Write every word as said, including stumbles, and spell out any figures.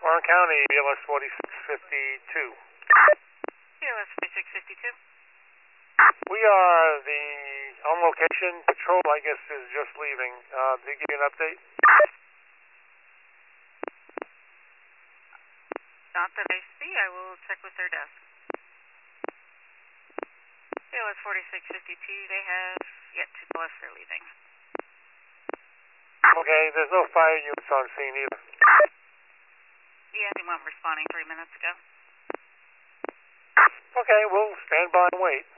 Warren County, B L S forty-six fifty-two. B L S forty-six fifty-two. We are the on location. Patrol, I guess, is just leaving. Uh, did they give you an update? Not that I see. I will check with their desk. B L S forty-six fifty-two, they have yet to tell us they're leaving. Okay, there's no fire units on scene either. Yeah, they weren't responding three minutes ago. Okay, we'll stand by and wait.